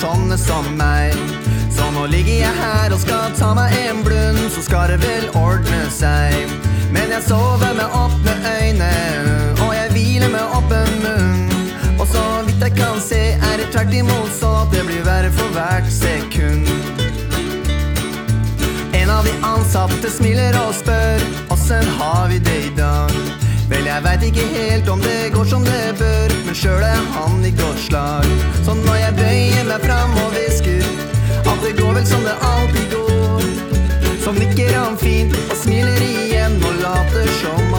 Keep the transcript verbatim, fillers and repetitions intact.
sånne som meg. Så nå ligger jeg her og skal ta meg en blund, så skal det vel ordne seg. Men jeg sover med åpne øyne, og jeg hviler med åpen munn. Og så vidt jeg kan se er det tvert imot sånn at det blir verre for hvert sekund. En av de ansatte smiler og spør, hvordan har vi det i dag? Vel, jeg vet ikke helt om det går som det bør, men selv er han i godt slag. Så når jeg bøyer meg fram og visker at det går vel som det alltid går, så nikker han fint og smiler igjen og later som